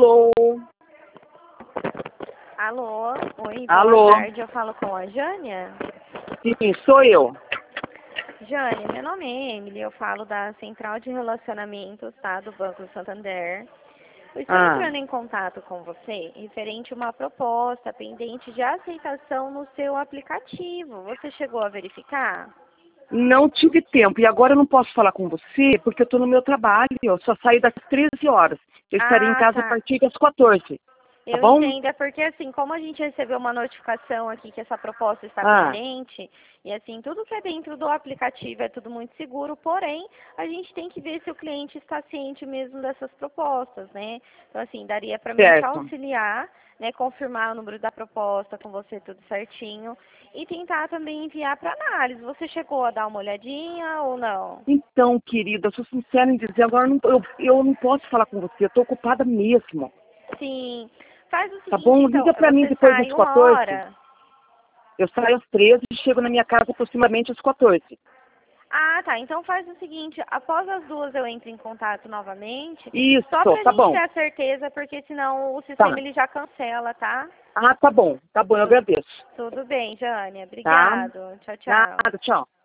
Alô? Alô? Oi, Alô? boa tarde. Eu falo com a Jânia. Sim, sou eu. Jânia, meu nome é Emily. Eu falo da Central de Relacionamentos, tá? Do Banco do Santander. Eu estou entrando em contato com você referente a uma proposta pendente de aceitação no seu aplicativo. Você chegou a verificar? Não tive tempo e agora eu não posso falar com você porque eu estou no meu trabalho. Eu só saio das 13 horas. Eu estarei em Ah, casa a tá. partir das 14. Tá Eu bom? entendo, é porque assim, como a gente recebeu uma notificação aqui que essa proposta está Ah, pendente, e assim, tudo que é dentro do aplicativo é tudo muito seguro, porém, a gente tem que ver se o cliente está ciente mesmo dessas propostas, né? Então, assim, daria para mim te certo. auxiliar, né, confirmar o número da proposta com você tudo certinho, e tentar também enviar para análise. Você chegou a dar uma olhadinha ou não? Então, querida, eu sou sincera em dizer, agora eu não posso falar com você. Eu estou ocupada mesmo. Sim. Faz o Tá seguinte, bom? então, Liga para mim você depois das sai uma 14. hora. Eu saio às 13 e chego na minha casa aproximadamente às 14. Ah, tá. Então faz o seguinte, após as duas eu entro em contato novamente, Isso, só pra tá gente ter bom. a certeza, porque senão o sistema Tá. ele já cancela, tá? Ah, tá bom, eu Tu- agradeço. Tudo bem, Jânia. Tá? Obrigado. Tchau, tchau. Nada, tchau.